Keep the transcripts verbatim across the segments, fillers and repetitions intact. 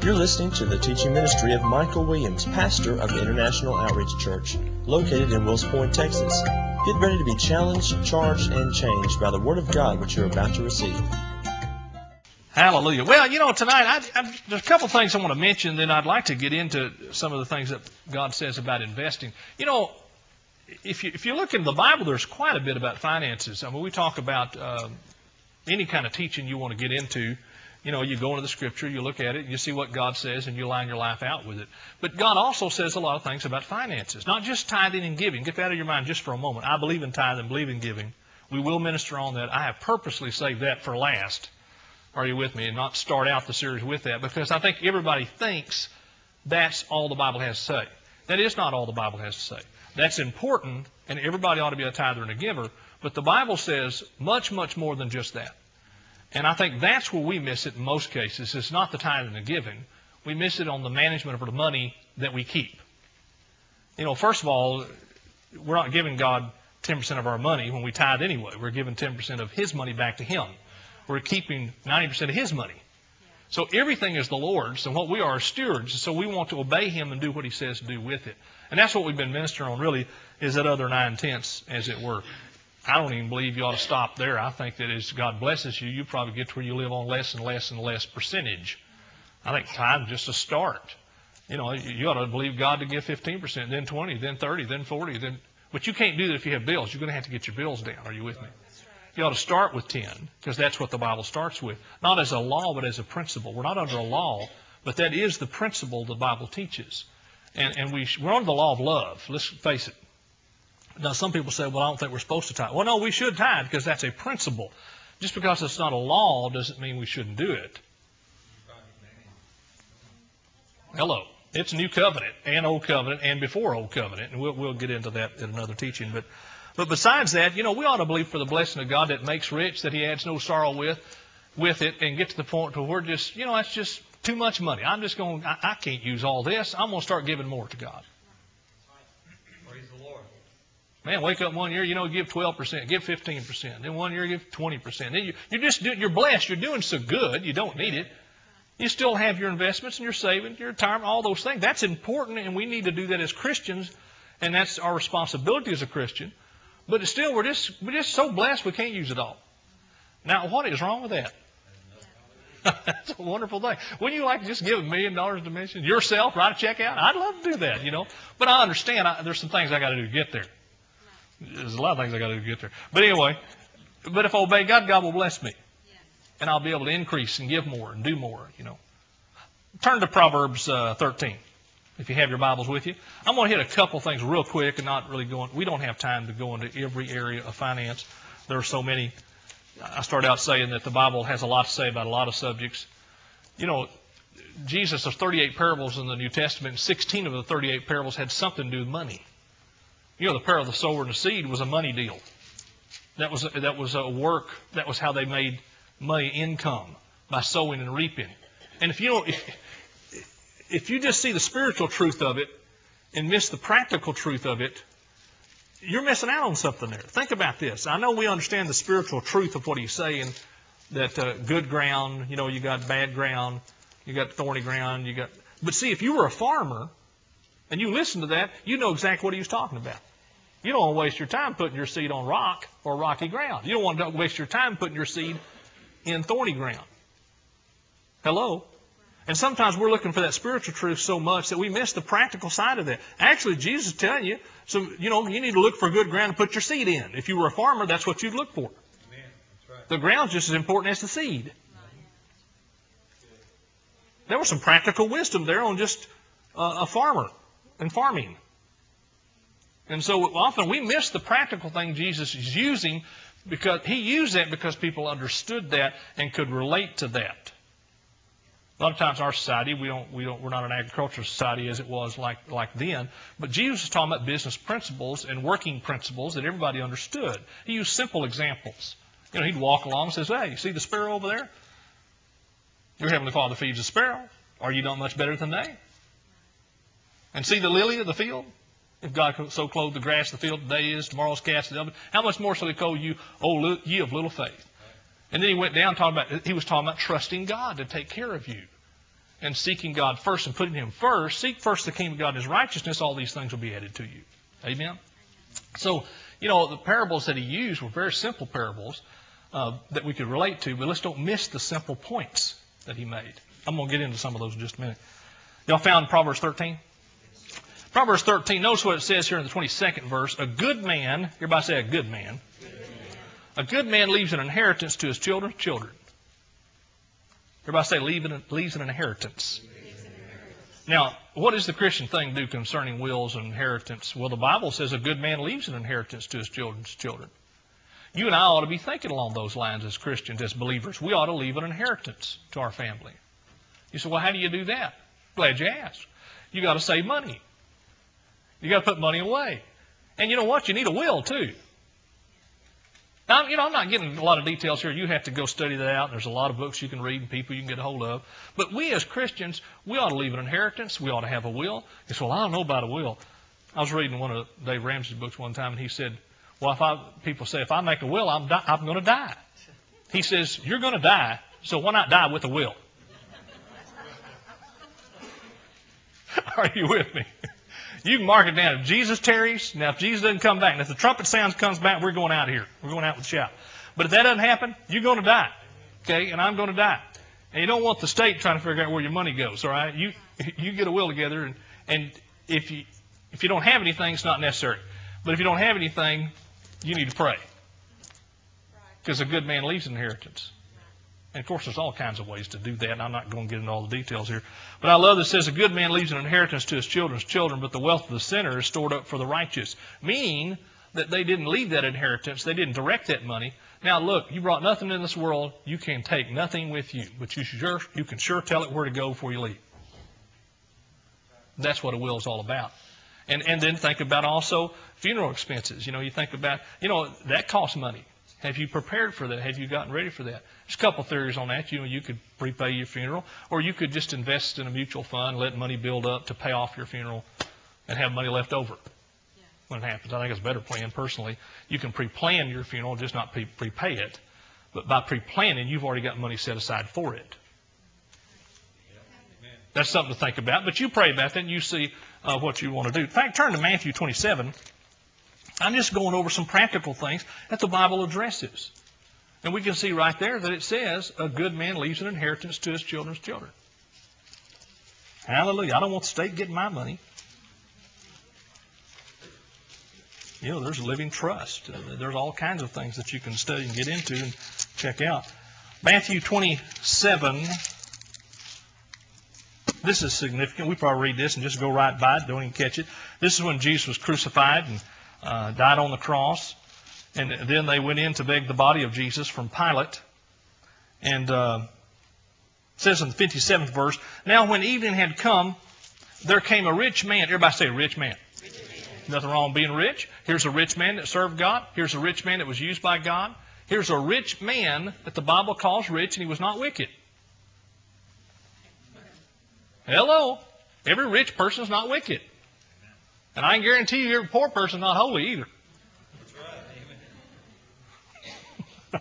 You're listening to the teaching ministry of Michael Williams, pastor of the International Outreach Church, located in Wills Point, Texas. Get ready to be challenged, charged, and changed by the Word of God which you're about to receive. Hallelujah. Well, you know, tonight, I, I, there's a couple things I want to mention, then I'd like to get into some of the things that God says about investing. You know, if you, if you look in the Bible, there's quite a bit about finances. I mean, we talk about uh, any kind of teaching you want to get into. You know, you go into the Scripture, you look at it, you see what God says, and you line your life out with it. But God also says a lot of things about finances, not just tithing and giving. Get that out of your mind just for a moment. I believe in tithing, believe in giving. We will minister on that. I have purposely saved that for last. Are you with me? And not start out the series with that, because I think everybody thinks that's all the Bible has to say. That is not all the Bible has to say. That's important, and everybody ought to be a tither and a giver, but the Bible says much, much more than just that. And I think that's where we miss it in most cases. It's not the tithing and giving. We miss it on the management of the money that we keep. You know, first of all, we're not giving God ten percent of our money when we tithe anyway. We're giving ten percent of His money back to Him. We're keeping ninety percent of His money. So everything is the Lord's, and what we are are stewards. So we want to obey Him and do what He says to do with it. And that's what we've been ministering on, really, is that other nine-tenths, as it were. I don't even believe you ought to stop there. I think that as God blesses you, you probably get to where you live on less and less and less percentage. I think tithe is just a start. You know, you ought to believe God to give fifteen percent, then twenty, then thirty, then forty. Then, but you can't do that if you have bills. You're going to have to get your bills down. Are you with me? You ought to start with ten, because that's what the Bible starts with. Not as a law, but as a principle. We're not under a law, but that is the principle the Bible teaches. And, and we, we're under the law of love. Let's face it. Now, some people say, well, I don't think we're supposed to tithe. Well, no, we should tithe, because that's a principle. Just because it's not a law doesn't mean we shouldn't do it. Hello. It's New Covenant and Old Covenant and before Old Covenant. And we'll, we'll get into that in another teaching. But But besides that, you know, we ought to believe for the blessing of God that makes rich, that He adds no sorrow with, with it, and get to the point where we're just, you know, that's just too much money. I'm just going, I, I can't use all this. I'm going to start giving more to God. Praise the Lord. Man, wake up one year, you know, give twelve percent, give fifteen percent. Then one year, give twenty percent. Then you, you're just doing, you're blessed. You're doing so good. You don't need it. You still have your investments and your savings, your retirement, all those things. That's important, and we need to do that as Christians, and that's our responsibility as a Christian. But still, we're just we're just so blessed we can't use it all. Now, what is wrong with that? That's a wonderful thing. Wouldn't you like to just give a million dollars to mission yourself, write a check out? I'd love to do that, you know. But I understand I, there's some things I got to do to get there. There's a lot of things I got to do to get there. But anyway, but if I obey God, God will bless me, and I'll be able to increase and give more and do more, you know. Turn to Proverbs uh, thirteen. If you have your Bibles with you. I'm going to hit a couple things real quick and not really going, we don't have time to go into every area of finance. There are so many. I started out saying that the Bible has a lot to say about a lot of subjects. You know, Jesus, there's thirty-eight parables in the New Testament, and sixteen of the thirty-eight parables had something to do with money. You know, the parable of the sower and the seed was a money deal. That was, a, that was a work, that was how they made money, income, by sowing and reaping. And if you don't, if, If you just see the spiritual truth of it and miss the practical truth of it, you're missing out on something there. Think about this. I know we understand the spiritual truth of what he's saying, that uh, good ground, you know, you got bad ground, you got thorny ground, you got... But see, if you were a farmer and you listen to that, you know exactly what he was talking about. You don't want to waste your time putting your seed on rock or rocky ground. You don't want to waste your time putting your seed in thorny ground. Hello? And sometimes we're looking for that spiritual truth so much that we miss the practical side of that. Actually, Jesus is telling you, so you know, you need to look for good ground to put your seed in. If you were a farmer, that's what you'd look for. Amen. That's right. The ground's just as important as the seed. There was some practical wisdom there on just uh, a farmer and farming. And so often we miss the practical thing Jesus is using, because He used that because people understood that and could relate to that. A lot of times in our society, we don't, we don't, we're not an agricultural society as it was like, like then. But Jesus was talking about business principles and working principles that everybody understood. He used simple examples. You know, he'd walk along and says, hey, you see the sparrow over there? Your heavenly Father feeds the sparrow. Are you not much better than they? And see the lily of the field? If God so clothed the grass of the field today is, tomorrow's cast in the oven, how much more shall He clothe you, O ye of little faith? And then he went down talking about, he was talking about trusting God to take care of you. and seeking God first and putting Him first, seek first the kingdom of God and His righteousness, all these things will be added to you. Amen? So, you know, the parables that He used were very simple parables uh, that we could relate to, but let's don't miss the simple points that He made. I'm going to get into some of those in just a minute. Y'all found Proverbs thirteen? Proverbs thirteen, notice what it says here in the twenty-second verse. A good man, everybody say a good man. Good man. A good man leaves an inheritance to his children's children. Everybody say leave an, leaves an inheritance. Now, what does the Christian thing do concerning wills and inheritance? Well, the Bible says a good man leaves an inheritance to his children's children. You and I ought to be thinking along those lines as Christians, as believers. We ought to leave an inheritance to our family. You say, well, how do you do that? Glad you asked. You got to save money. You got to put money away. And you know what? You need a will, too. Now, you know, I'm not getting a lot of details here. You have to go study that out. There's a lot of books you can read and people you can get a hold of. But we as Christians, we ought to leave an inheritance. We ought to have a will. You say, well, I don't know about a will. I was reading one of Dave Ramsey's books one time, and he said, well, if I, people say, if I make a will, I'm, di- I'm going to die. He says, you're going to die, so why not die with a will? Are you with me? You can mark it down. If Jesus tarries, now if Jesus doesn't come back, and if the trumpet sounds comes back, we're going out of here. We're going out with a shout. But if that doesn't happen, you're going to die. Okay? And I'm going to die. And you don't want the state trying to figure out where your money goes, all right? You you get a will together, and, and if you if you don't have anything, it's not necessary. But if you don't have anything, you need to pray. Because a good man leaves an inheritance. And of course, there's all kinds of ways to do that, and I'm not going to get into all the details here. But I love that it says, a good man leaves an inheritance to his children's children, but the wealth of the sinner is stored up for the righteous. Meaning that they didn't leave that inheritance. They didn't direct that money. Now, look, you brought nothing in this world. You can take nothing with you. But you, sure, you can sure tell it where to go before you leave. That's what a will is all about. And, and then think about also funeral expenses. You know, you think about, you know, that costs money. Have you prepared for that? Have you gotten ready for that? There's a couple theories on that. You know, you could prepay your funeral, or you could just invest in a mutual fund, let money build up to pay off your funeral, and have money left over yeah. when it happens. I think it's a better plan personally. You can pre-plan your funeral, just not pre- prepay it. But by pre-planning, you've already got money set aside for it. Yeah. That's something to think about. But you pray about that, and you see uh, what you want to do. In fact, turn to Matthew twenty-seven. I'm just going over some practical things that the Bible addresses. And we can see right there that it says, a good man leaves an inheritance to his children's children. Hallelujah. I don't want the state getting my money. You know, there's a living trust. There's all kinds of things that you can study and get into and check out. Matthew twenty-seven. This is significant. We probably read this and just go right by it. Don't even catch it. This is when Jesus was crucified and Uh, died on the cross, and then they went in to beg the body of Jesus from Pilate. And uh, it says in the fifty-seventh verse, now when evening had come, there came a rich man. Everybody say rich man. Rich man. Nothing wrong with being rich. Here's a rich man that served God. Here's a rich man that was used by God. Here's a rich man that the Bible calls rich, and he was not wicked. Hello. Every rich person is not wicked. And I can guarantee you every poor person is not holy either. That's right. Amen.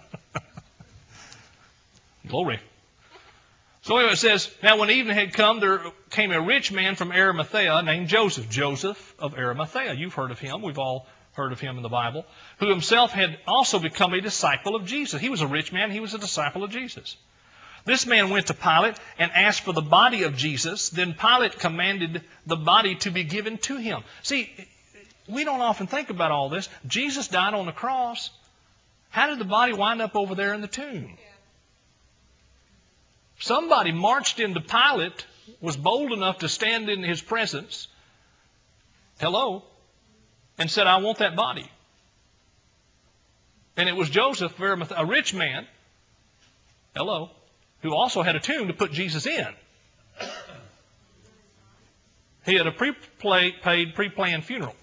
Glory. So anyway, it says, now when evening had come, there came a rich man from Arimathea named Joseph. Joseph of Arimathea. You've heard of him. We've all heard of him in the Bible. Who himself had also become a disciple of Jesus. He was a rich man. He was a disciple of Jesus. This man went to Pilate and asked for the body of Jesus. Then Pilate commanded the body to be given to him. See, we don't often think about all this. Jesus died on the cross. How did the body wind up over there in the tomb? Somebody marched into Pilate, was bold enough to stand in his presence, hello, and said, I want that body. And it was Joseph, a rich man, hello, who also had a tomb to put Jesus in. He had a pre-paid, pre-planned funeral.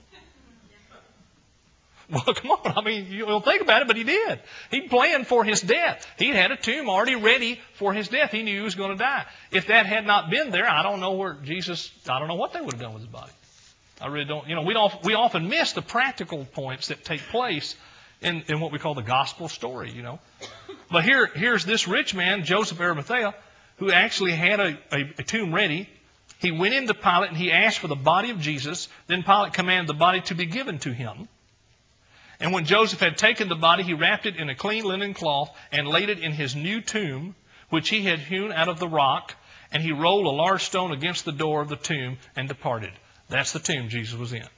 Well, come on. I mean, you don't think about it, but he did. He planned for his death. He had a tomb already ready for his death. He knew he was going to die. If that had not been there, I don't know where Jesus, I don't know what they would have done with his body. I really don't. You know, we don't, we often miss the practical points that take place in, in what we call the gospel story, you know. But here, here's this rich man, Joseph of Arimathea, who actually had a, a, a tomb ready. He went into Pilate and he asked for the body of Jesus. Then Pilate commanded the body to be given to him. And when Joseph had taken the body, he wrapped it in a clean linen cloth and laid it in his new tomb, which he had hewn out of the rock. And he rolled a large stone against the door of the tomb and departed. That's the tomb Jesus was in.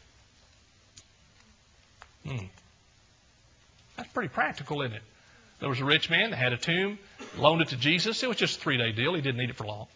Hmm. That's pretty practical, isn't it? There was a rich man that had a tomb, loaned it to Jesus. It was just a three-day deal. He didn't need it for long.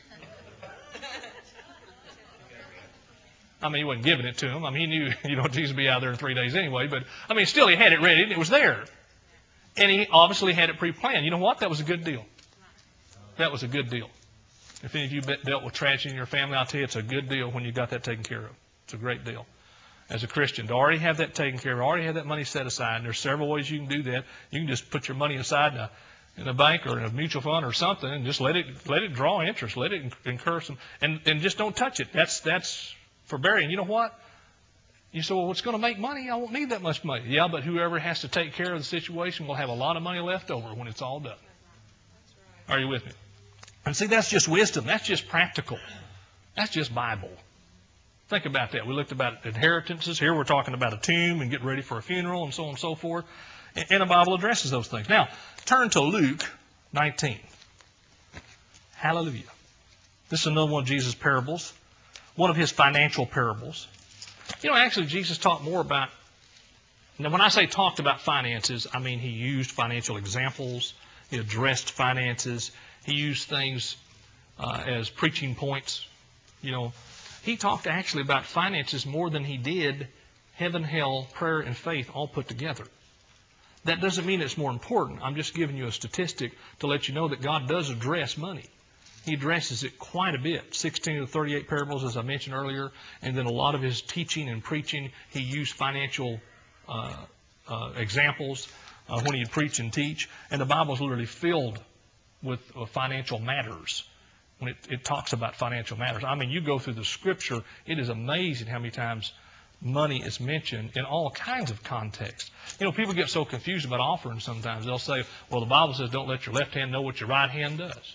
I mean, he wasn't giving it to him. I mean, he knew, you know, Jesus would be out there in three days anyway. But, I mean, still he had it ready and it was there. And he obviously had it pre-planned. You know what? That was a good deal. That was a good deal. If any of you dealt with tragedy in your family, I'll tell you it's a good deal when you got that taken care of. It's a great deal. As a Christian, to already have that taken care of, already have that money set aside. And there's several ways you can do that. You can just put your money aside in a, in a bank or in a mutual fund or something and just let it let it draw interest. Let it incur some, and, and just don't touch it. That's that's for burying. You know what? You say, well, what's going to make money? I won't need that much money. Yeah, but whoever has to take care of the situation will have a lot of money left over when it's all done. Are you with me? And see, that's just wisdom. That's just practical. That's just Bible. Think about that. We looked about inheritances. Here we're talking about a tomb and getting ready for a funeral and so on and so forth. And the Bible addresses those things. Now, turn to Luke nineteen. Hallelujah. This is another one of Jesus' parables. One of his financial parables. You know, actually, Jesus talked more about, now when I say talked about finances, I mean he used financial examples. He addressed finances. He used things uh, as preaching points. You know, he talked actually about finances more than he did heaven, hell, prayer, and faith all put together. That doesn't mean it's more important. I'm just giving you a statistic to let you know that God does address money. He addresses it quite a bit. sixteen of the thirty-eight parables, as I mentioned earlier, and then a lot of his teaching and preaching, he used financial uh, uh, examples uh, when he'd preach and teach. And the Bible's literally filled with uh, financial matters. When it, it talks about financial matters. I mean, you go through the Scripture, it is amazing how many times money is mentioned in all kinds of contexts. You know, people get so confused about offerings sometimes. They'll say, well, the Bible says don't let your left hand know what your right hand does.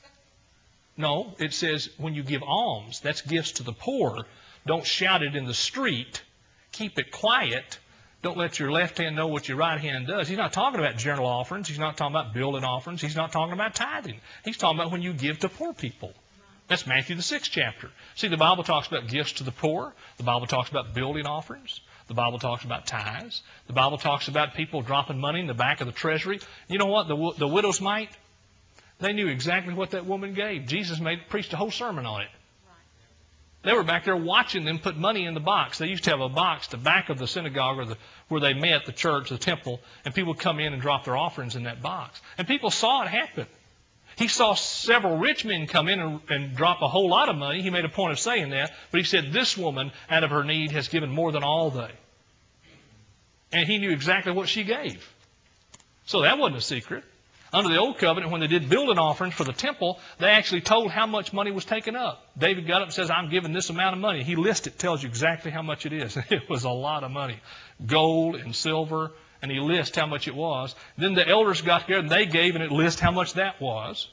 No, it says when you give alms, that's gifts to the poor. Don't shout it in the street. Keep it quiet. Don't let your left hand know what your right hand does. He's not talking about general offerings. He's not talking about building offerings. He's not talking about tithing. He's talking about when you give to poor people. That's Matthew the sixth chapter. See, the Bible talks about gifts to the poor. The Bible talks about building offerings. The Bible talks about tithes. The Bible talks about people dropping money in the back of the treasury. You know what? The, the widow's mite, they knew exactly what that woman gave. Jesus made preached a whole sermon on it. They were back there watching them put money in the box. They used to have a box the back of the synagogue or the, where they met, the church, the temple, and people would come in and drop their offerings in that box. And people saw it happen. He saw several rich men come in and, and drop a whole lot of money. He made a point of saying that. But he said, this woman, out of her need, has given more than all they. And he knew exactly what she gave. So that wasn't a secret. Under the Old Covenant, when they did building offerings for the temple, they actually told how much money was taken up. David got up and says, I'm giving this amount of money. He lists it, tells you exactly how much it is. It was a lot of money. Gold and silver, and he lists how much it was. Then the elders got together and they gave, and it lists how much that was.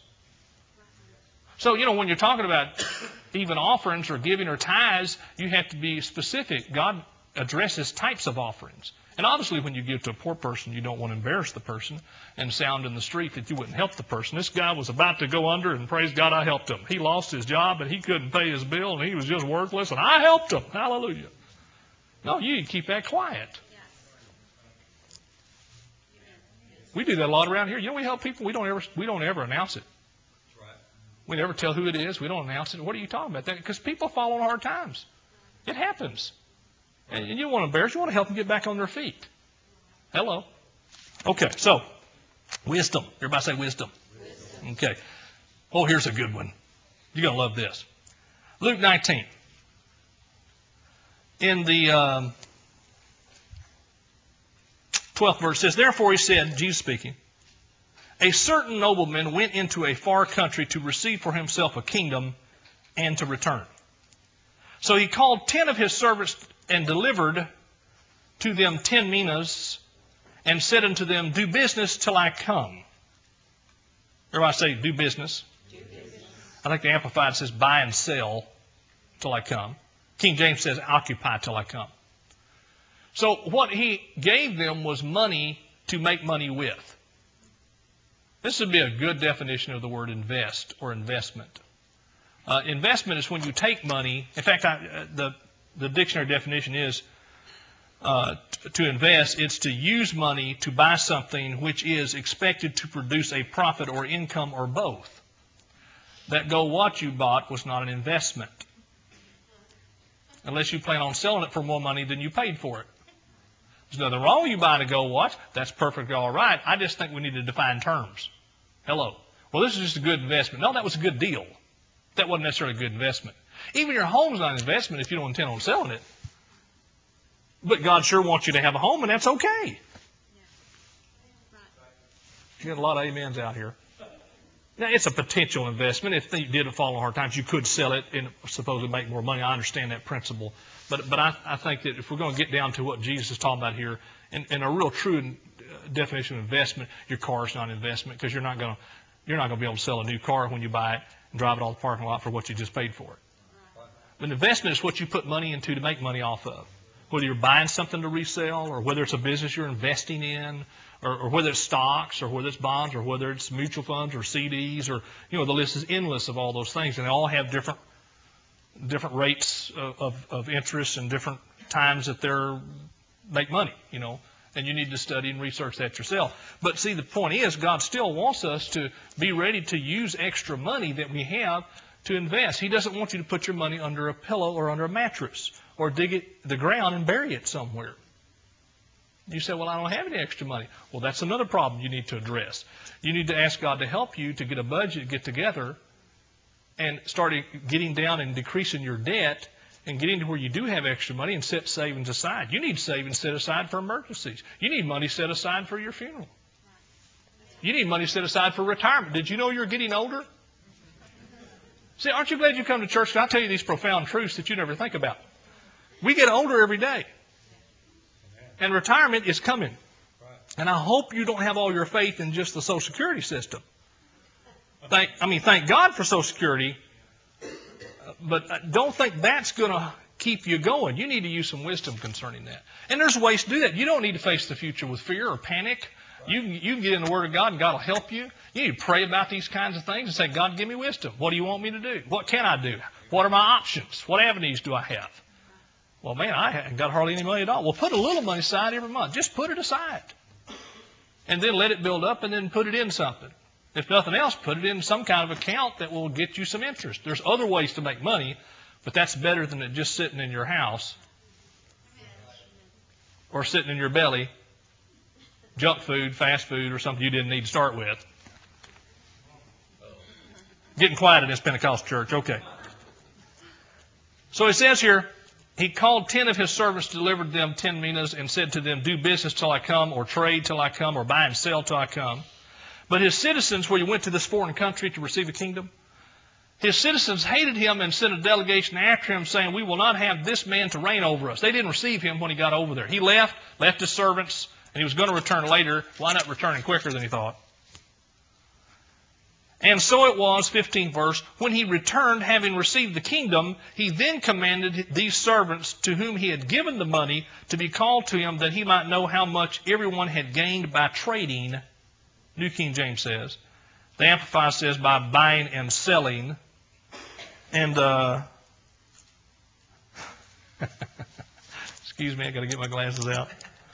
So, you know, when you're talking about even offerings or giving or tithes, you have to be specific. God addresses types of offerings. And obviously when you give to a poor person, you don't want to embarrass the person and sound in the street that you wouldn't help the person. This guy was about to go under, and praise God, I helped him. He lost his job, and he couldn't pay his bill, and he was just worthless, and I helped him. Hallelujah. No, you keep that quiet. We do that a lot around here. You know, we help people. We don't ever, we don't ever announce it. We never tell who it is. We don't announce it. What are you talking about? That because people fall on hard times. It happens. And you don't want to embarrass. You want to help them get back on their feet. Hello. Okay, so wisdom. Everybody say wisdom. wisdom. Okay. Oh, here's a good one. You're going to love this. Luke nineteen. In the um, twelfth verse says, therefore he said, Jesus speaking, a certain nobleman went into a far country to receive for himself a kingdom and to return. So he called ten of his servants and delivered to them ten minas, and said unto them, do business till I come. Everybody say, do business, do business. I think the Amplified says, buy and sell till I come. King James says, occupy till I come. So what he gave them was money to make money with. This would be a good definition of the word invest or investment. Uh, investment is when you take money. In fact, I, the, the dictionary definition is uh, t- to invest. It's to use money to buy something which is expected to produce a profit or income or both. That Go Watch you bought was not an investment, unless you plan on selling it for more money than you paid for it. There's nothing wrong with you buying a Go Watch. That's perfectly all right. I just think we need to define terms. Hello. Well, this is just a good investment. No, that was a good deal. That wasn't necessarily a good investment. Even your home's not an investment if you don't intend on selling it. But God sure wants you to have a home, and that's okay. You got a lot of amens out here. Now, it's a potential investment. If you did fall on hard times, you could sell it and supposedly make more money. I understand that principle. But but I, I think that if we're going to get down to what Jesus is talking about here, and, and a real true definition of investment, your car is not an investment because you're not going to you're not going to be able to sell a new car when you buy it and drive it all the parking lot for what you just paid for it. But an investment is what you put money into to make money off of. Whether you're buying something to resell, or whether it's a business you're investing in, or, or whether it's stocks, or whether it's bonds, or whether it's mutual funds, or C Ds, or, you know, the list is endless of all those things, and they all have different different rates of, of, of interest and different times that they're make money, you know, and you need to study and research that yourself. But see, the point is, God still wants us to be ready to use extra money that we have to invest. He doesn't want you to put your money under a pillow or under a mattress, or dig it the ground and bury it somewhere. You say, well, I don't have any extra money. Well, that's another problem you need to address. You need to ask God to help you to get a budget, get together, and start getting down and decreasing your debt and getting to where you do have extra money and set savings aside. You need savings set aside for emergencies. You need money set aside for your funeral. You need money set aside for retirement. Did you know you're getting older? See, aren't you glad you come to church? I'll tell you these profound truths that you never think about. We get older every day. And retirement is coming. And I hope you don't have all your faith in just the Social Security system. Thank, I mean, thank God for Social Security, but don't think that's going to keep you going. You need to use some wisdom concerning that. And there's ways to do that. You don't need to face the future with fear or panic. You, you can get in the Word of God and God will help you. You need to pray about these kinds of things and say, God, give me wisdom. What do you want me to do? What can I do? What are my options? What avenues do I have? Well, man, I haven't got hardly any money at all. Well, put a little money aside every month. Just put it aside. And then let it build up and then put it in something. If nothing else, put it in some kind of account that will get you some interest. There's other ways to make money, but that's better than it just sitting in your house or sitting in your belly, junk food, fast food, or something you didn't need to start with. Getting quiet in this Pentecostal church. Okay. So it says here, he called ten of his servants, delivered them ten minas, and said to them, do business till I come, or trade till I come, or buy and sell till I come. But his citizens, when he went to this foreign country to receive a kingdom, his citizens hated him and sent a delegation after him, saying, we will not have this man to reign over us. They didn't receive him when he got over there. He left, left his servants, and he was going to return later. Why not returning quicker than he thought? And so it was, fifteenth verse, when he returned, having received the kingdom, he then commanded these servants to whom he had given the money to be called to him, that he might know how much everyone had gained by trading. New King James says. The Amplified says by buying and selling. And, uh, excuse me, I got to get my glasses out.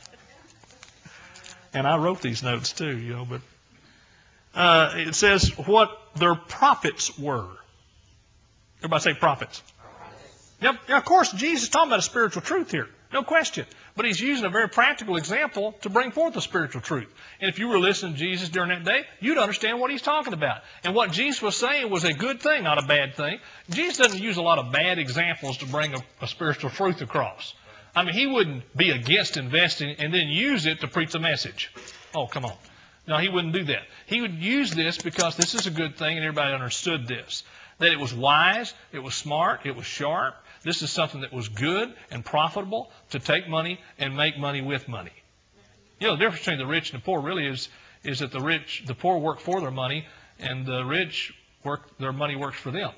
And I wrote these notes too, you know, but uh, it says what their profits were. Everybody say profits. Yep. Yeah, of course, Jesus is talking about a spiritual truth here. No question. But he's using a very practical example to bring forth a spiritual truth. And if you were listening to Jesus during that day, you'd understand what he's talking about. And what Jesus was saying was a good thing, not a bad thing. Jesus doesn't use a lot of bad examples to bring a, a spiritual truth across. I mean, he wouldn't be against investing and then use it to preach a message. Oh, come on. No, he wouldn't do that. He would use this because this is a good thing and everybody understood this. That it was wise, it was smart, it was sharp. This is something that was good and profitable to take money and make money with money. You know, the difference between the rich and the poor really is, is that the rich, the poor work for their money, and the rich work, their money works for them.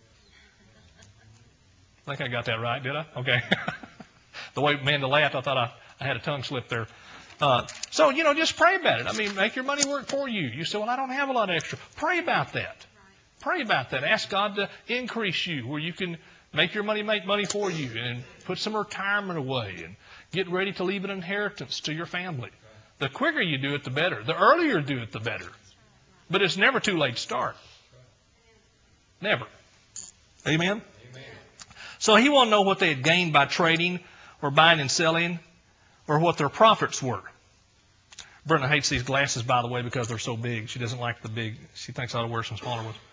I think I got that right, did I? Okay. The way Amanda laughed, I thought I, I had a tongue slip there. Uh, so, you know, just pray about it. I mean, make your money work for you. You say, well, I don't have a lot of extra. Pray about that. Pray about that. Ask God to increase you where you can make your money make money for you and put some retirement away and get ready to leave an inheritance to your family. The quicker you do it, the better. The earlier you do it, the better. But it's never too late to start. Never. Amen? Amen. So he wanted to know what they had gained by trading or buying and selling or what their profits were. Brenda hates these glasses, by the way, because they're so big. She doesn't like the big. She thinks I ought to wear some smaller ones.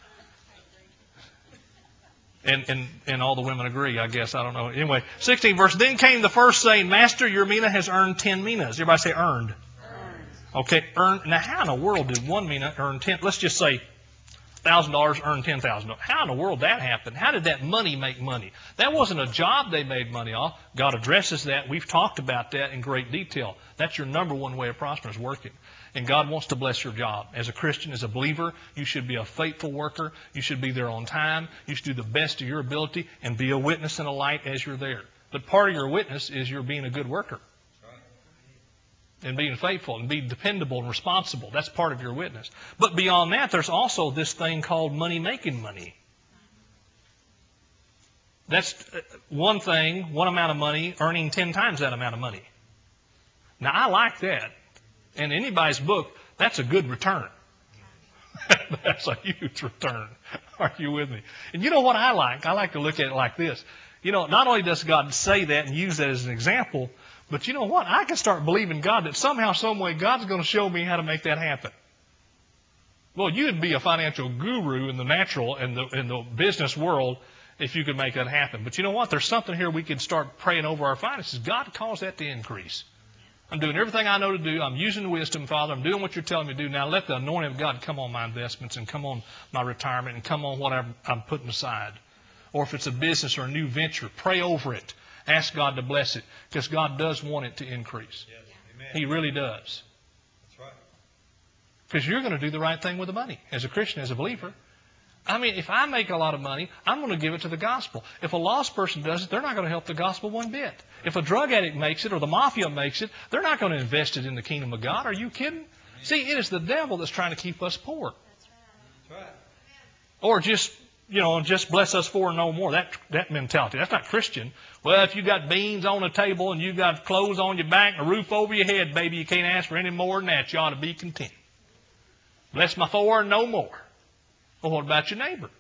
And, and, and all the women agree, I guess. I don't know. Anyway, sixteenth verse. Then came the first saying, Master, your mina has earned ten minas. Everybody say earned. Earned. Okay, earned. Now, how in the world did one mina earn ten? Let's just say one thousand dollars earned ten thousand dollars. How in the world that happened? How did that money make money? That wasn't a job they made money off. God addresses that. We've talked about that in great detail. That's your number one way of prospering, is working. And God wants to bless your job. As a Christian, as a believer, you should be a faithful worker. You should be there on time. You should do the best of your ability and be a witness and a light as you're there. But part of your witness is you're being a good worker. And being faithful and being dependable and responsible. That's part of your witness. But beyond that, there's also this thing called money-making money. That's one thing, one amount of money, earning ten times that amount of money. Now, I like that. In anybody's book, that's a good return. That's a huge return. Are you with me? And you know what I like? I like to look at it like this. You know, not only does God say that and use that as an example, but you know what? I can start believing God that somehow, some way, God's going to show me how to make that happen. Well, you'd be a financial guru in the natural and the, in the business world if you could make that happen. But you know what? There's something here we can start praying over our finances. God calls that to increase. I'm doing everything I know to do. I'm using the wisdom, Father. I'm doing what you're telling me to do. Now let the anointing of God come on my investments and come on my retirement and come on whatever I'm putting aside. Or if it's a business or a new venture, pray over it. Ask God to bless it, because God does want it to increase. Yes. Amen. He really does. That's right. Because you're going to do the right thing with the money as a Christian, as a believer. I mean, if I make a lot of money, I'm going to give it to the gospel. If a lost person does it, they're not going to help the gospel one bit. If a drug addict makes it or the mafia makes it, they're not going to invest it in the kingdom of God. Are you kidding? See, it is the devil that's trying to keep us poor. That's right. Or just, you know, just bless us for and no more. That that mentality. That's not Christian. Well, if you got beans on the table and you got clothes on your back and a roof over your head, baby, you can't ask for any more than that. You ought to be content. Bless my for and no more. Well, what about your neighbor?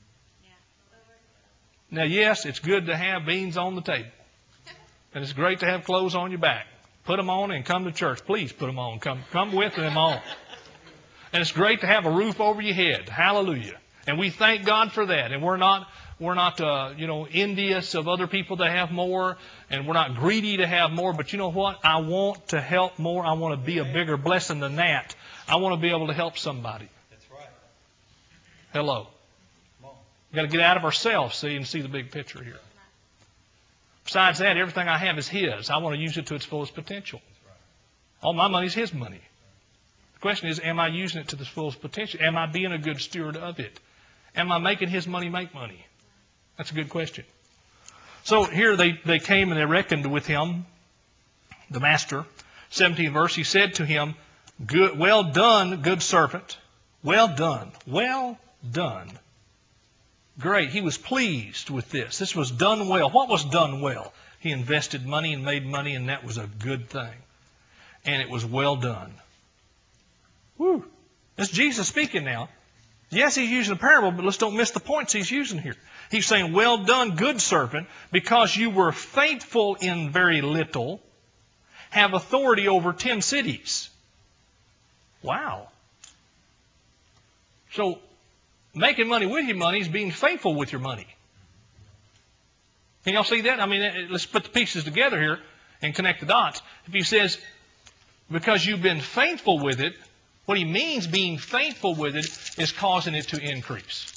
Now, yes, it's good to have beans on the table. And it's great to have clothes on your back. Put them on and come to church. Please put them on. Come, come with them on. And it's great to have a roof over your head. Hallelujah. And we thank God for that. And we're not, we're not, uh, you know, envious of other people that have more. And we're not greedy to have more. But you know what? I want to help more. I want to be a bigger blessing than that. I want to be able to help somebody. That's right. Hello. We've got to get out of ourselves, see, and see the big picture here. Besides that, everything I have is His. I want to use it to its fullest potential. All my money is His money. The question is, am I using it to the fullest potential? Am I being a good steward of it? Am I making His money make money? That's a good question. So here they, they came and they reckoned with him, the master. seventeenth verse, he said to him, "Good, well done, good servant. Well done. Well done." Great. He was pleased with this. This was done well. What was done well? He invested money and made money, and that was a good thing. And it was well done. Woo. That's Jesus speaking now. Yes, he's using a parable, but let's don't miss the points he's using here. He's saying, well done, good servant, because you were faithful in very little, have authority over ten cities. Wow. So, making money with your money is being faithful with your money. Can y'all see that? I mean, let's put the pieces together here and connect the dots. If he says, because you've been faithful with it, what he means being faithful with it is causing it to increase.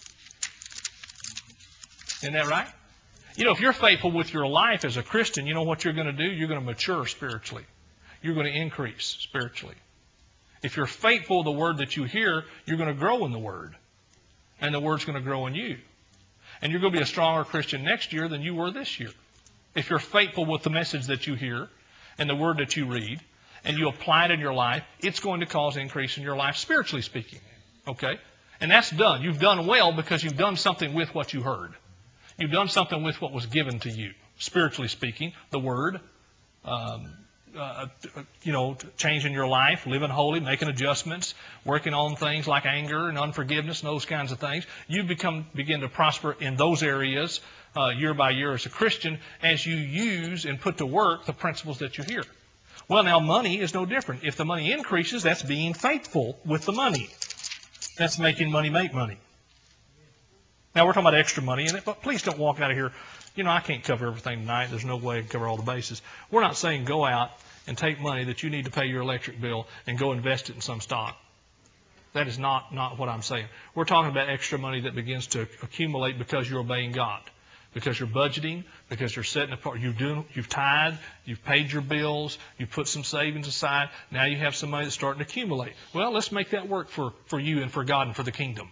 Isn't that right? You know, if you're faithful with your life as a Christian, you know what you're going to do? You're going to mature spiritually. You're going to increase spiritually. If you're faithful to the word that you hear, you're going to grow in the word. And the Word's going to grow in you. And you're going to be a stronger Christian next year than you were this year. If you're faithful with the message that you hear and the Word that you read, and you apply it in your life, it's going to cause increase in your life, spiritually speaking. Okay? And that's done. You've done well because you've done something with what you heard. You've done something with what was given to you, spiritually speaking, the Word, um, uh, you know, changing your life, living holy, making adjustments, working on things like anger and unforgiveness and those kinds of things. You become begin to prosper in those areas uh, year by year as a Christian as you use and put to work the principles that you hear. Well, now money is no different. If the money increases, that's being faithful with the money. That's making money make money. Now, we're talking about extra money in it, but please don't walk out of here. You know, I can't cover everything tonight. There's no way I can cover all the bases. We're not saying go out and take money that you need to pay your electric bill and go invest it in some stock. That is not, not what I'm saying. We're talking about extra money that begins to accumulate because you're obeying God. Because you're budgeting, because you're setting apart, you've, doing, you've tithed, you've paid your bills, you've put some savings aside, now you have some money that's starting to accumulate. Well, let's make that work for, for you and for God and for the kingdom.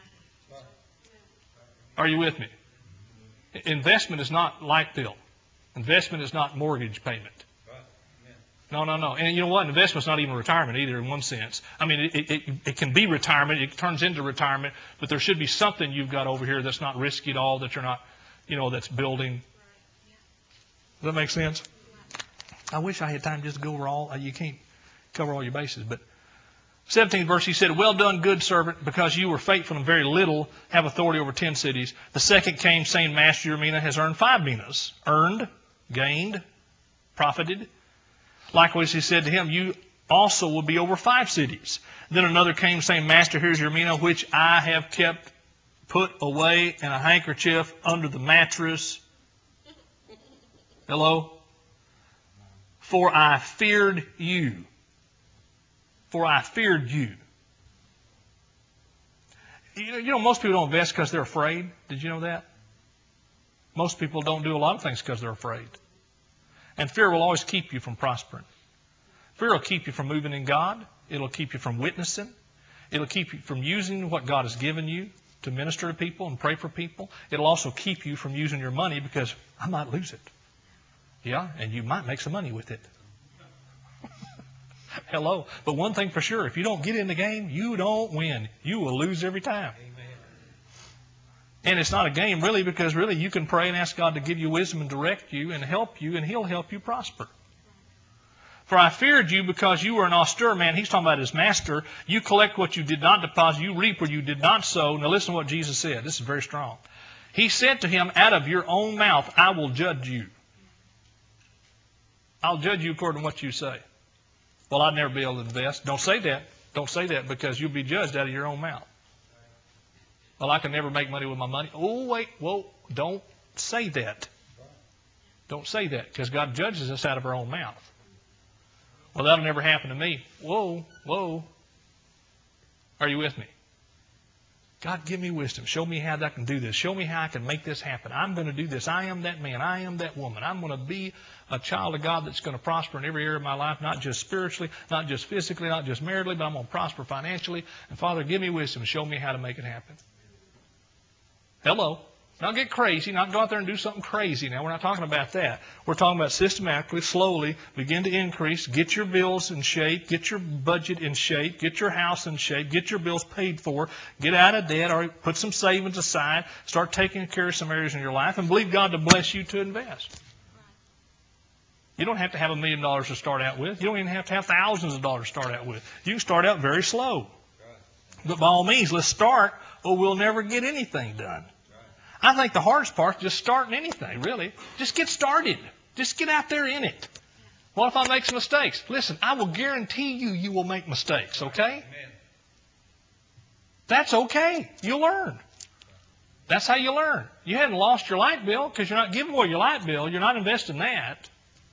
Are you with me? Investment is not light bill. Investment is not mortgage payment. No, no, no. And you know what? Investment's not even retirement either in one sense. I mean, it, it, it can be retirement. It turns into retirement. But there should be something you've got over here that's not risky at all, that you're not, you know, that's building. Does that make sense? I wish I had time just to go over all. You can't cover all your bases. But seventeenth verse, he said, "Well done, good servant, because you were faithful in very little, have authority over ten cities. The second came, saying, Master, your mina has earned five minas." Earned, gained, profited. Likewise, he said to him, "You also will be over five cities." Then another came, saying, "Master, here's your mina, which I have kept put away in a handkerchief under the mattress." Hello? "For I feared you." For I feared you. You know, you know, most people don't invest because they're afraid. Did you know that? Most people don't do a lot of things because they're afraid. And fear will always keep you from prospering. Fear will keep you from moving in God. It'll keep you from witnessing. It'll keep you from using what God has given you to minister to people and pray for people. It'll also keep you from using your money because I might lose it. Yeah, and you might make some money with it. Hello. But one thing for sure, if you don't get in the game, you don't win. You will lose every time. Amen. And it's not a game really, because really you can pray and ask God to give you wisdom and direct you and help you, and He'll help you prosper. "For I feared you because you were an austere man." He's talking about his master. "You collect what you did not deposit. You reap where you did not sow." Now listen to what Jesus said. This is very strong. He said to him, "Out of your own mouth I will judge you." I'll judge you according to what you say. "Well, I'd never be able to invest." Don't say that. Don't say that, because you'll be judged out of your own mouth. "Well, I can never make money with my money." Oh, wait. Whoa. Don't say that. Don't say that, because God judges us out of our own mouth. "Well, that'll never happen to me." Whoa. Whoa. Are you with me? God, give me wisdom. Show me how I can do this. Show me how I can make this happen. I'm going to do this. I am that man. I am that woman. I'm going to be a child of God that's going to prosper in every area of my life, not just spiritually, not just physically, not just maritally, but I'm going to prosper financially. And Father, give me wisdom. Show me how to make it happen. Hello. Not get crazy. Not go out there and do something crazy. Now, we're not talking about that. We're talking about systematically, slowly, begin to increase. Get your bills in shape. Get your budget in shape. Get your house in shape. Get your bills paid for. Get out of debt, or put some savings aside. Start taking care of some areas in your life, and believe God to bless you to invest. You don't have to have a million dollars to start out with. You don't even have to have thousands of dollars to start out with. You can start out very slow. But by all means, let's start, or we'll never get anything done. I think the hardest part is just starting anything, really. Just get started. Just get out there in it. What if I make some mistakes? Listen, I will guarantee you you will make mistakes, okay? Amen. That's okay. You'll learn. That's how you learn. You haven't lost your light bill because you're not giving away your light bill. You're not investing that.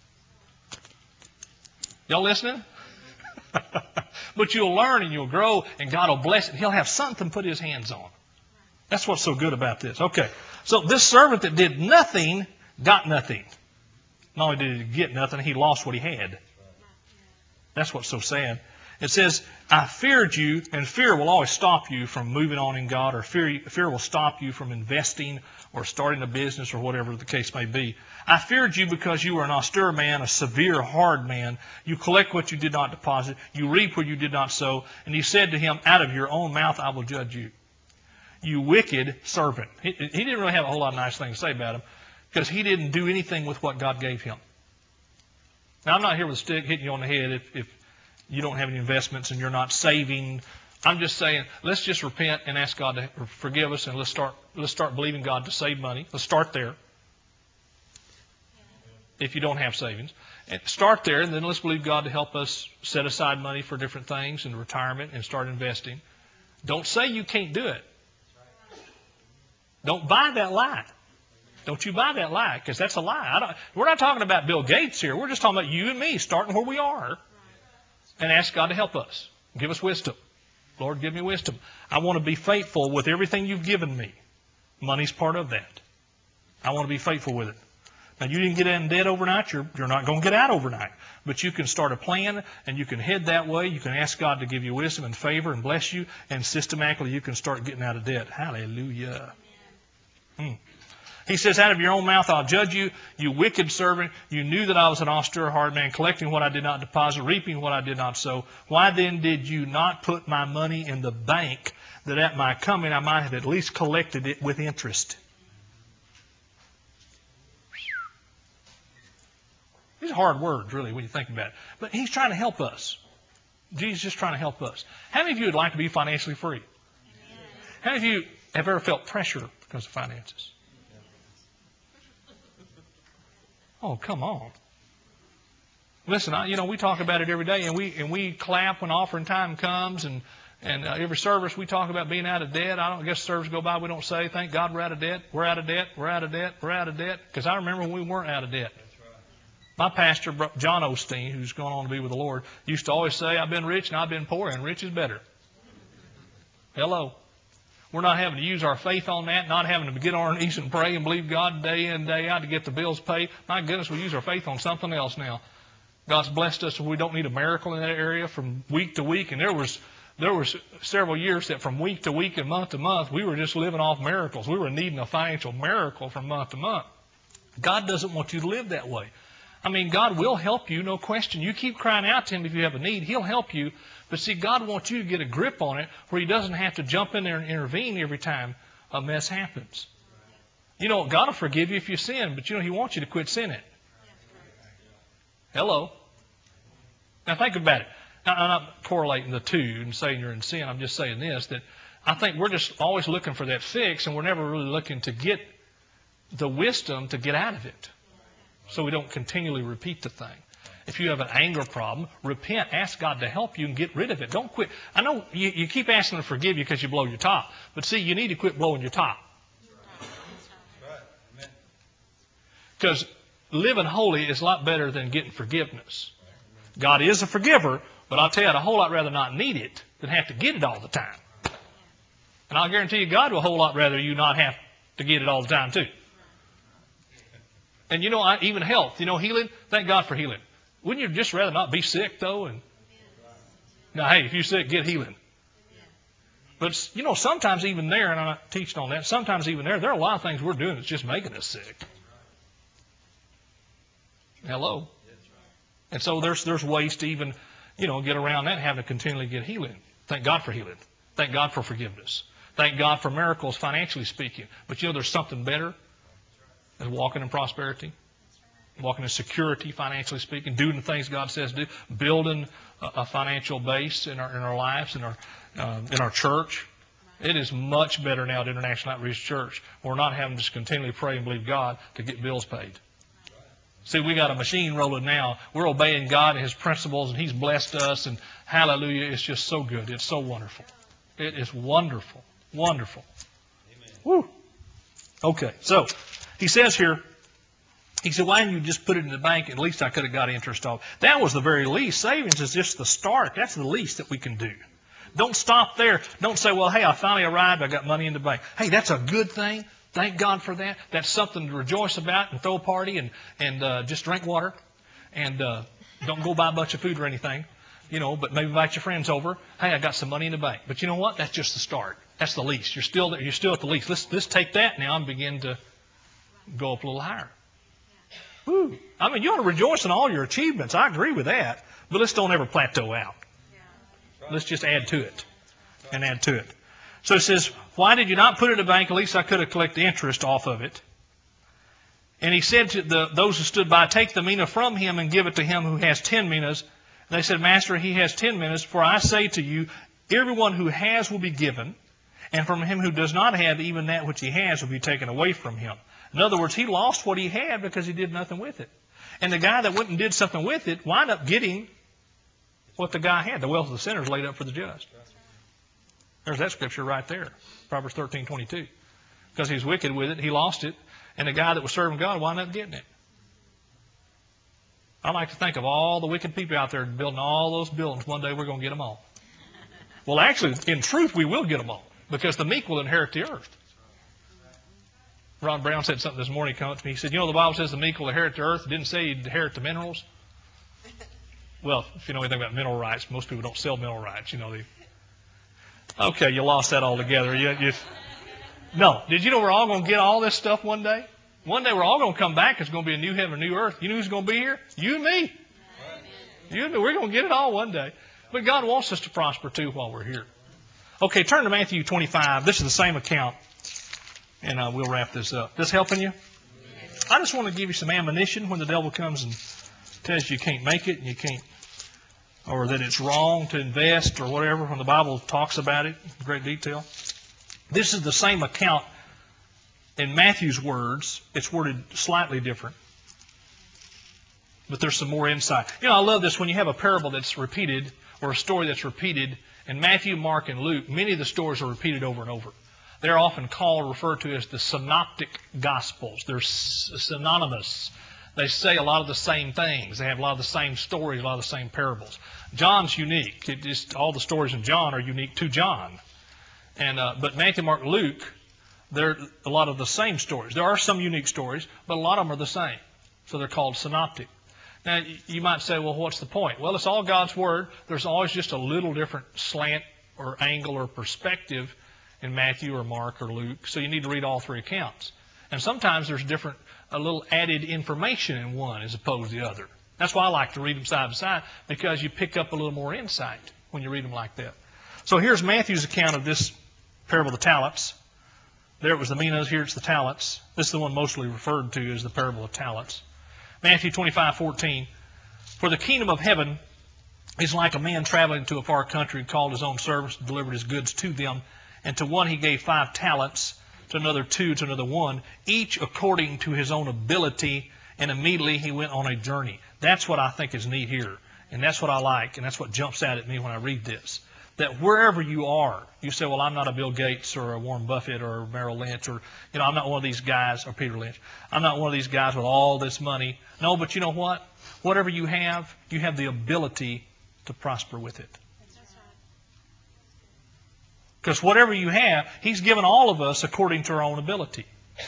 Y'all listening? But you'll learn and you'll grow, and God will bless it. He'll have something to put His hands on. That's what's so good about this. Okay, so this servant that did nothing got nothing. Not only did he get nothing, he lost what he had. That's what's so sad. It says, I feared you, and fear will always stop you from moving on in God, or fear, fear will stop you from investing or starting a business or whatever the case may be. I feared you because you were an austere man, a severe, hard man. You collect what you did not deposit. You reap where you did not sow. And you said to him, out of your own mouth I will judge you. You wicked servant. He, he didn't really have a whole lot of nice things to say about him because he didn't do anything with what God gave him. Now, I'm not here with a stick hitting you on the head if, if you don't have any investments and you're not saving. I'm just saying, let's just repent and ask God to forgive us, and let's start let's start believing God to save money. Let's start there. If you don't have savings, and start there, and then let's believe God to help us set aside money for different things and retirement and start investing. Don't say you can't do it. Don't buy that lie. Don't you buy that lie, because that's a lie. I don't, we're not talking about Bill Gates here. We're just talking about you and me starting where we are and ask God to help us. Give us wisdom. Lord, give me wisdom. I want to be faithful with everything you've given me. Money's part of that. I want to be faithful with it. Now, you didn't get in debt overnight. You're, you're not going to get out overnight. But you can start a plan, and you can head that way. You can ask God to give you wisdom and favor and bless you, and systematically you can start getting out of debt. Hallelujah. Hmm. He says, out of your own mouth I'll judge you, you wicked servant. You knew that I was an austere, hard man, collecting what I did not deposit, reaping what I did not sow. Why then did you not put my money in the bank, that at my coming I might have at least collected it with interest? These are hard words, really, when you think about it. But he's trying to help us. Jesus is just trying to help us. How many of you would like to be financially free? How many of you have ever felt pressure because of finances? Oh, come on. Listen, I, you know, we talk about it every day, and we and we clap when offering time comes, and and uh, every service we talk about being out of debt. I don't guess service go by we don't say, thank God we're out of debt, we're out of debt, we're out of debt, we're out of debt, because I remember when we weren't out of debt. My pastor, John Osteen, who's gone on to be with the Lord, used to always say, I've been rich and I've been poor, and rich is better. Hello. We're not having to use our faith on that, not having to get on our knees and pray and believe God day in, day out to get the bills paid. My goodness, we use our faith on something else now. God's blessed us, and we don't need a miracle in that area from week to week. And there was there was several years that from week to week and month to month, we were just living off miracles. We were needing a financial miracle from month to month. God doesn't want you to live that way. I mean, God will help you, no question. You keep crying out to Him if you have a need. He'll help you. But see, God wants you to get a grip on it where He doesn't have to jump in there and intervene every time a mess happens. You know, God will forgive you if you sin, but you know He wants you to quit sinning. Hello. Now think about it. Now, I'm not correlating the two and saying you're in sin. I'm just saying this, that I think we're just always looking for that fix, and we're never really looking to get the wisdom to get out of it, so we don't continually repeat the thing. If you have an anger problem, repent, ask God to help you and get rid of it. Don't quit. I know you, you keep asking Him to forgive you because you blow your top, but see, you need to quit blowing your top. Because living holy is a lot better than getting forgiveness. God is a forgiver, but I'll tell you, I'd a whole lot rather not need it than have to get it all the time. And I'll guarantee you, God will a whole lot rather you not have to get it all the time too. And you know, I, even health, you know, healing, thank God for healing. Wouldn't you just rather not be sick, though? And now, hey, if you're sick, get healing. But, you know, sometimes even there, and I'm not teaching on that, sometimes even there, there are a lot of things we're doing that's just making us sick. Hello? And so there's there's ways to even, you know, get around that and have to continually get healing. Thank God for healing. Thank God for forgiveness. Thank God for miracles, financially speaking. But, you know, there's something better than walking in prosperity. Walking in security, financially speaking, doing the things God says to do, building a, a financial base in our in our lives, in our uh, in our church. It is much better now at International Outreach Church. We're not having to continually pray and believe God to get bills paid. See, we got a machine rolling now. We're obeying God and His principles, and He's blessed us. And hallelujah, it's just so good. It's so wonderful. It is wonderful, wonderful. Amen. Woo. Okay, so he says here. He said, why didn't you just put it in the bank? At least I could have got interest off. That was the very least. Savings is just the start. That's the least that we can do. Don't stop there. Don't say, well, hey, I finally arrived. I got money in the bank. Hey, that's a good thing. Thank God for that. That's something to rejoice about and throw a party and, and uh, just drink water. And uh, don't go buy a bunch of food or anything. You know, but maybe invite your friends over. Hey, I got some money in the bank. But you know what? That's just the start. That's the least. You're still you're still at the least. Let's let's take that now and begin to go up a little higher. Woo. I mean, you ought to rejoice in all your achievements. I agree with that. But let's don't ever plateau out. Let's just add to it and add to it. So it says, why did you not put it in a bank? At least I could have collected interest off of it. And he said to the, those who stood by, take the mina from him and give it to him who has ten minas. And they said, Master, he has ten minas. For I say to you, everyone who has will be given, and from him who does not have, even that which he has will be taken away from him. In other words, he lost what he had because he did nothing with it. And the guy that went and did something with it wound up getting what the guy had. The wealth of the sinner is laid up for the just. There's that scripture right there, Proverbs thirteen twenty-two. Because he was wicked with it, he lost it, and the guy that was serving God wound up getting it. I like to think of all the wicked people out there building all those buildings. One day we're going to get them all. Well, actually, in truth, we will get them all, because the meek will inherit the earth. Ron Brown said something this morning. He came up to me. He said, you know, the Bible says the meek will inherit the earth. It didn't say he'd inherit the minerals. Well, if you know anything about mineral rights, most people don't sell mineral rights. You know, they... Okay, you lost that altogether. You, you... No. Did you know we're all going to get all this stuff one day? One day we're all going to come back. It's going to be a new heaven, a new earth. You know who's going to be here? You and me. You and me. We're going to get it all one day. But God wants us to prosper too while we're here. Okay, turn to Matthew twenty-five. This is the same account. And uh, we'll wrap this up. This helping you? I just want to give you some ammunition when the devil comes and tells you you can't make it and you can't, or that it's wrong to invest or whatever, when the Bible talks about it in great detail. This is the same account in Matthew's words. It's worded slightly different, but there's some more insight. You know, I love this when you have a parable that's repeated or a story that's repeated. In Matthew, Mark, and Luke, many of the stories are repeated over and over. They're often called, referred to as the synoptic gospels. They're synonymous. They say a lot of the same things. They have a lot of the same stories, a lot of the same parables. John's unique. It just, all the stories in John are unique to John. And uh, but Matthew, Mark, Luke, they're a lot of the same stories. There are some unique stories, but a lot of them are the same. So they're called synoptic. Now, you might say, well, what's the point? Well, it's all God's Word. There's always just a little different slant or angle or perspective in Matthew or Mark or Luke. So you need to read all three accounts. And sometimes there's different, a little added information in one as opposed to the other. That's why I like to read them side by side, because you pick up a little more insight when you read them like that. So here's Matthew's account of this parable of the talents. There it was the minas, here it's the talents. This is the one mostly referred to as the parable of talents. Matthew twenty-five fourteen. For the kingdom of heaven is like a man traveling to a far country and called his own servants and delivered his goods to them. And to one he gave five talents, to another two, to another one, each according to his own ability, and immediately he went on a journey. That's what I think is neat here. And that's what I like, and that's what jumps out at me when I read this. That wherever you are, you say, well, I'm not a Bill Gates or a Warren Buffett or Merrill Lynch, or, you know, I'm not one of these guys, or Peter Lynch. I'm not one of these guys with all this money. No, but you know what? Whatever you have, you have the ability to prosper with it. Because whatever you have, He's given all of us according to our own ability.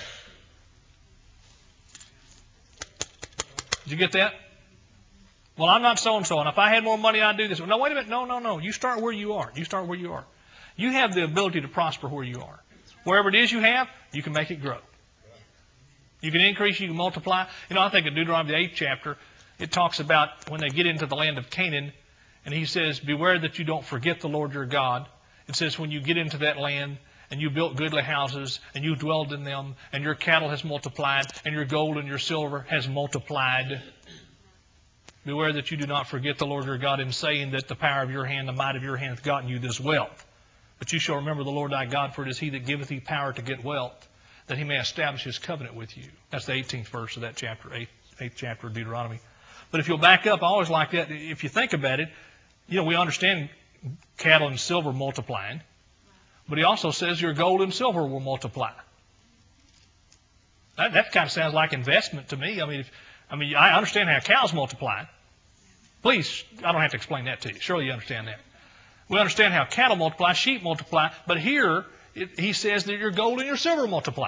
Did you get that? Well, I'm not so-and-so, and if I had more money, I'd do this. No, wait a minute. No, no, no. You start where you are. You start where you are. You have the ability to prosper where you are. Wherever it is you have, you can make it grow. You can increase, you can multiply. You know, I think in Deuteronomy, the eighth chapter, it talks about when they get into the land of Canaan, and He says, beware that you don't forget the Lord your God. It says when you get into that land and you built goodly houses and you dwelled in them and your cattle has multiplied and your gold and your silver has multiplied, beware that you do not forget the Lord your God in saying that the power of your hand, the might of your hand hath gotten you this wealth. But you shall remember the Lord thy God, for it is He that giveth thee power to get wealth, that He may establish His covenant with you. That's the eighteenth verse of that chapter, eighth, eighth chapter of Deuteronomy. But if you'll back up, I always like that. If you think about it, you know, we understand cattle and silver multiplying, but He also says your gold and silver will multiply. That, that kind of sounds like investment to me. I mean, if, I mean, I understand how cows multiply. Please, I don't have to explain that to you. Surely you understand that. We understand how cattle multiply, sheep multiply, but here it, He says that your gold and your silver multiply.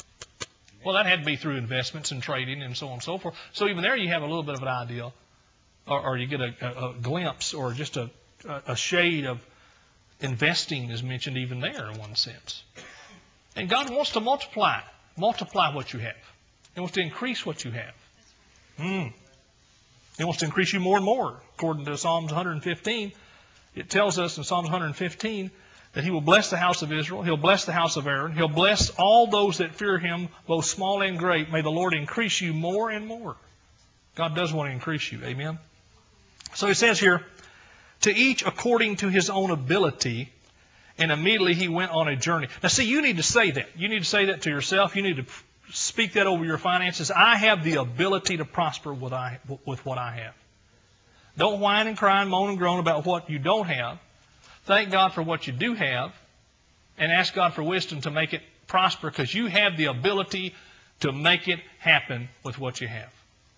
Well, that had to be through investments and trading and so on and so forth. So even there you have a little bit of an idea or, or you get a, a, a glimpse or just a, a shade of investing is mentioned even there in one sense. And God wants to multiply, multiply what you have. He wants to increase what you have. Mm. He wants to increase you more and more. According to Psalms one fifteen, it tells us in Psalms one fifteen that He will bless the house of Israel. He'll bless the house of Aaron. He'll bless all those that fear Him, both small and great. May the Lord increase you more and more. God does want to increase you. Amen? So He says here, to each according to his own ability, and immediately he went on a journey. Now see, you need to say that. You need to say that to yourself. You need to speak that over your finances. I have the ability to prosper with, I, with what I have. Don't whine and cry and moan and groan about what you don't have. Thank God for what you do have, and ask God for wisdom to make it prosper, because you have the ability to make it happen with what you have.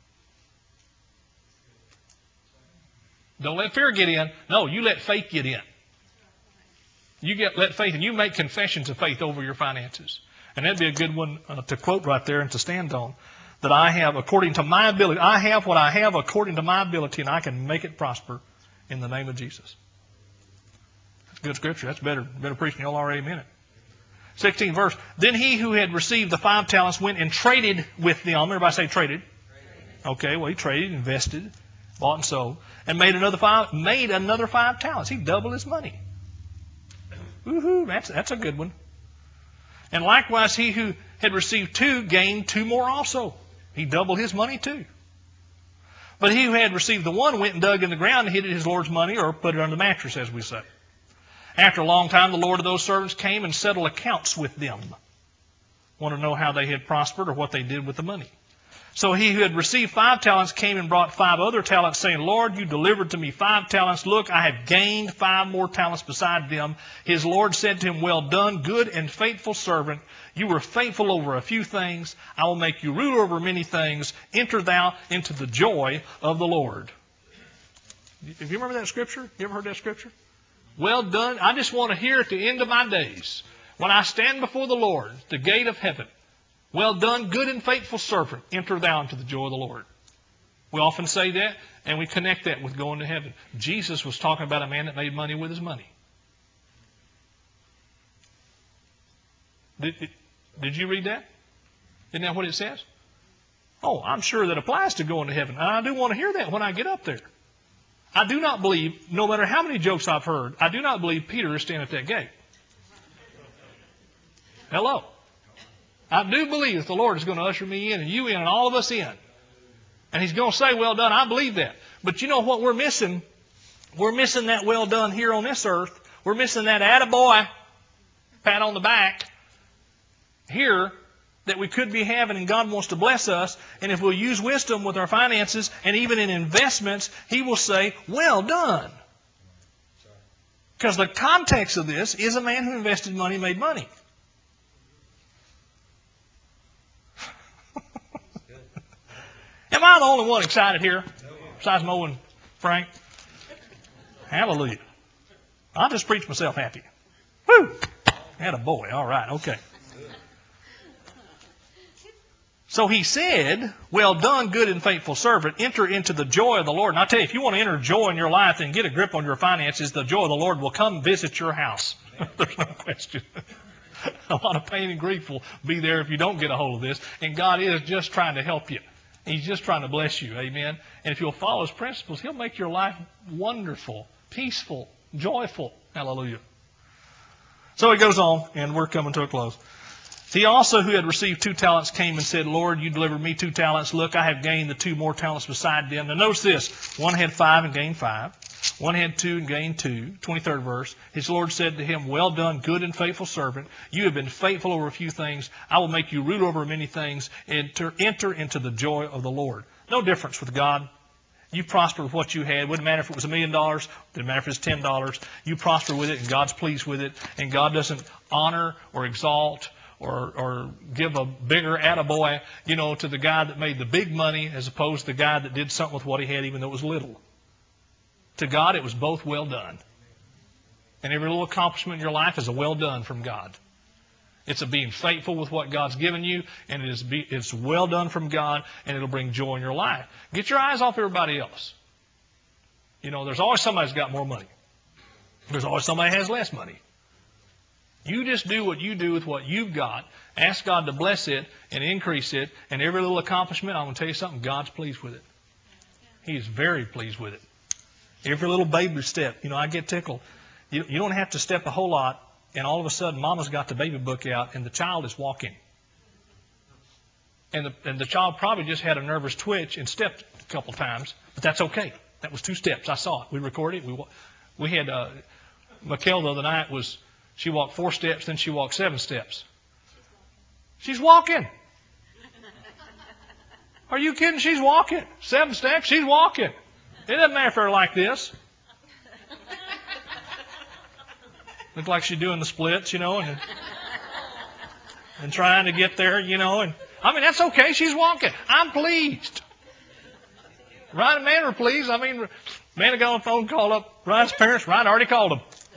Don't let fear get in. No, you let faith get in. You get let faith, and you make confessions of faith over your finances. And that'd be a good one uh, to quote right there and to stand on. That I have according to my ability. I have what I have according to my ability, and I can make it prosper in the name of Jesus. That's good scripture. That's better, better preaching. You'll already amen it. sixteenth verse. Then he who had received the five talents went and traded with them. Everybody say traded. Okay, well he traded, invested, bought and sold, and made another five, made another five talents. He doubled his money. Woohoo! That's that's a good one. And likewise, he who had received two gained two more also. He doubled his money too. But he who had received the one went and dug in the ground and hid his Lord's money, or put it under the mattress, as we say. After a long time, the Lord of those servants came and settled accounts with them. Want to know how they had prospered or what they did with the money. So he who had received five talents came and brought five other talents, saying, Lord, you delivered to me five talents. Look, I have gained five more talents beside them. His Lord said to him, well done, good and faithful servant. You were faithful over a few things. I will make you ruler over many things. Enter thou into the joy of the Lord. If you remember that scripture? You ever heard that scripture? Well done. I just want to hear at the end of my days, when I stand before the Lord, the gate of heaven, well done, good and faithful servant. Enter thou into the joy of the Lord. We often say that, and we connect that with going to heaven. Jesus was talking about a man that made money with his money. Did, did you read that? Isn't that what it says? Oh, I'm sure that applies to going to heaven. And I do want to hear that when I get up there. I do not believe, no matter how many jokes I've heard, I do not believe Peter is standing at that gate. Hello. I do believe that the Lord is going to usher me in and you in and all of us in. And He's going to say, well done. I believe that. But you know what we're missing? We're missing that well done here on this earth. We're missing that attaboy, pat on the back here that we could be having, and God wants to bless us. And if we'll use wisdom with our finances and even in investments, He will say, well done. Because the context of this is a man who invested money made money. Am I the only one excited here? Besides Mo and Frank? Hallelujah. I'll just preach myself happy. Woo! Had a boy. All right. Okay. So he said, well done, good and faithful servant. Enter into the joy of the Lord. And I tell you, if you want to enter joy in your life and get a grip on your finances, the joy of the Lord will come visit your house. There's no question. A lot of pain and grief will be there if you don't get a hold of this. And God is just trying to help you. He's just trying to bless you. Amen. And if you'll follow His principles, He'll make your life wonderful, peaceful, joyful. Hallelujah. So he goes on, and we're coming to a close. He also, who had received two talents, came and said, Lord, you delivered me two talents. Look, I have gained the two more talents beside them. Now notice this. One had five and gained five. One had two and gained two. twenty-third verse. His Lord said to him, well done, good and faithful servant. You have been faithful over a few things. I will make you ruler over many things. Enter, enter into the joy of the Lord. No difference with God. You prosper with what you had. It wouldn't matter if it was a million dollars. It didn't matter if it was ten dollars. You prosper with it, and God's pleased with it. And God doesn't honor or exalt or, or give a bigger attaboy, you know, to the guy that made the big money as opposed to the guy that did something with what he had even though it was little. To God, it was both well done. And every little accomplishment in your life is a well done from God. It's a being faithful with what God's given you, and it is be, it's well done from God, and it'll bring joy in your life. Get your eyes off everybody else. You know, there's always somebody who's got more money. There's always somebody who has less money. You just do what you do with what you've got. Ask God to bless it and increase it. And every little accomplishment, I'm going to tell you something, God's pleased with it. He's very pleased with it. Every little baby step, you know, I get tickled. You, you don't have to step a whole lot, and all of a sudden, Mama's got the baby book out, and the child is walking. And the, and the child probably just had a nervous twitch and stepped a couple times, but that's okay. That was two steps. I saw it. We recorded it. We, we had, uh, Mikhail the other night was, she walked four steps, then she walked seven steps. She's walking. Are you kidding? She's walking. Seven steps, she's walking. It doesn't matter if they're like this. Look like she's doing the splits, you know, and, and trying to get there, you know. And I mean, that's okay. She's walking. I'm pleased. Ryan and Man were pleased. I mean, Man got on the phone, called up Ryan's parents. Ryan already called them.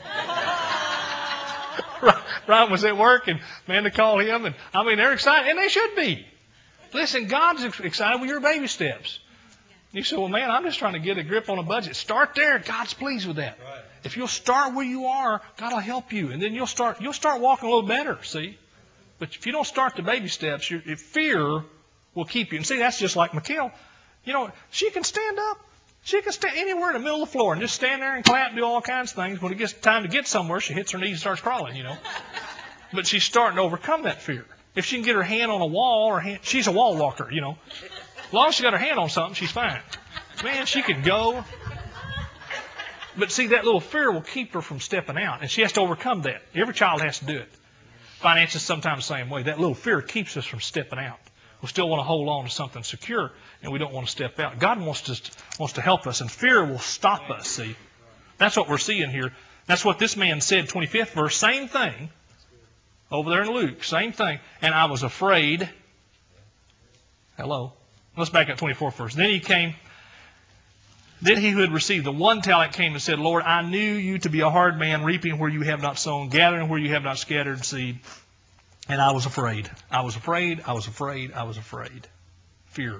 Ryan was at work, and Amanda called him. And I mean, they're excited, and they should be. Listen, God's excited with your baby steps. You say, well, man, I'm just trying to get a grip on a budget. Start there. God's pleased with that. Right. If you'll start where you are, God will help you. And then you'll start you'll start walking a little better, see? But if you don't start the baby steps, your, your fear will keep you. And see, that's just like Mikhail. You know, she can stand up. She can stand anywhere in the middle of the floor and just stand there and clap and do all kinds of things. When it gets time to get somewhere, she hits her knees and starts crawling, you know. But she's starting to overcome that fear. If she can get her hand on a wall, or hand, she's a wall walker, you know. As long as she got her hand on something, she's fine. Man, she can go. But see, that little fear will keep her from stepping out. And she has to overcome that. Every child has to do it. Finances sometimes the same way. That little fear keeps us from stepping out. We still want to hold on to something secure, and we don't want to step out. God wants to, wants to help us, and fear will stop us, see. That's what we're seeing here. That's what this man said, twenty-fifth verse. Same thing. Over there in Luke, same thing. And I was afraid. Hello. Let's back up twenty-fourth verse. Then he came. Then he who had received the one talent came and said, Lord, I knew you to be a hard man, reaping where you have not sown, gathering where you have not scattered seed. And I was afraid. I was afraid. I was afraid. I was afraid. Fear.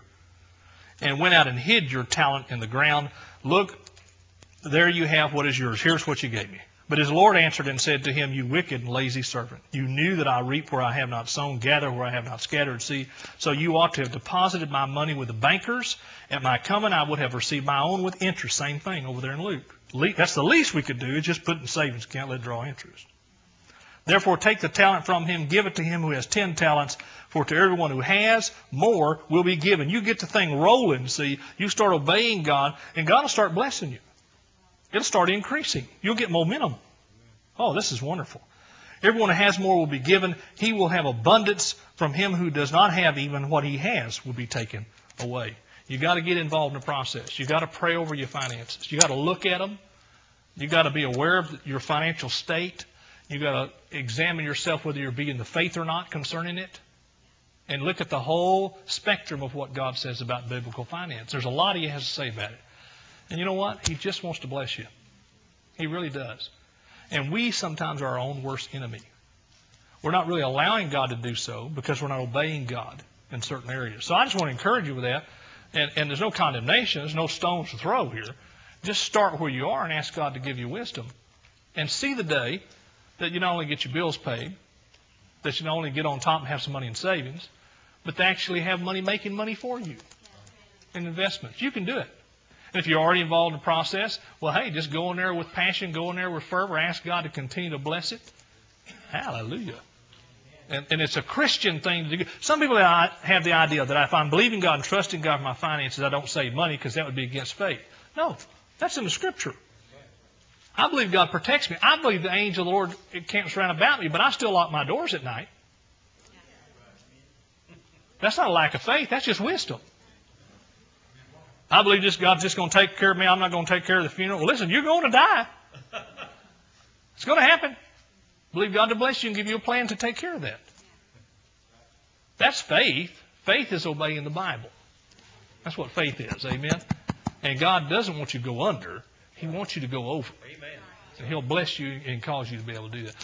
And went out and hid your talent in the ground. Look, there you have what is yours. Here's what you gave me. But his Lord answered and said to him, you wicked and lazy servant, you knew that I reap where I have not sown, gather where I have not scattered seed. So you ought to have deposited my money with the bankers. At my coming, I would have received my own with interest. Same thing over there in Luke. That's the least we could do, is just put it in savings account, let it draw interest. Therefore, take the talent from him, give it to him who has ten talents, for to everyone who has, more will be given. You get the thing rolling, see. You start obeying God, and God will start blessing you. It'll start increasing. You'll get momentum. Oh, this is wonderful. Everyone who has more will be given. He will have abundance. From him who does not have, even what he has will be taken away. You've got to get involved in the process. You've got to pray over your finances. You've got to look at them. You've got to be aware of your financial state. You've got to examine yourself whether you're being the faith or not concerning it. And look at the whole spectrum of what God says about biblical finance. There's a lot He has to say about it. And you know what? He just wants to bless you. He really does. And we sometimes are our own worst enemy. We're not really allowing God to do so because we're not obeying God in certain areas. So I just want to encourage you with that. And, and there's no condemnation. There's no stones to throw here. Just start where you are and ask God to give you wisdom. And see the day that you not only get your bills paid, that you not only get on top and have some money in savings, but to actually have money making money for you in investments. You can do it. And if you're already involved in the process, well, hey, just go in there with passion, go in there with fervor, ask God to continue to bless it. Hallelujah. And, and it's a Christian thing to do. Some people have the idea that if I'm believing God and trusting God for my finances, I don't save money because that would be against faith. No, that's in the Scripture. I believe God protects me. I believe the angel of the Lord camps around about me, but I still lock my doors at night. That's not a lack of faith. That's just wisdom. I believe just God's just going to take care of me. I'm not going to take care of the funeral. Well, listen, you're going to die. It's going to happen. Believe God to bless you and give you a plan to take care of that. That's faith. Faith is obeying the Bible. That's what faith is. Amen. And God doesn't want you to go under. He wants you to go over. And He'll bless you and cause you to be able to do that.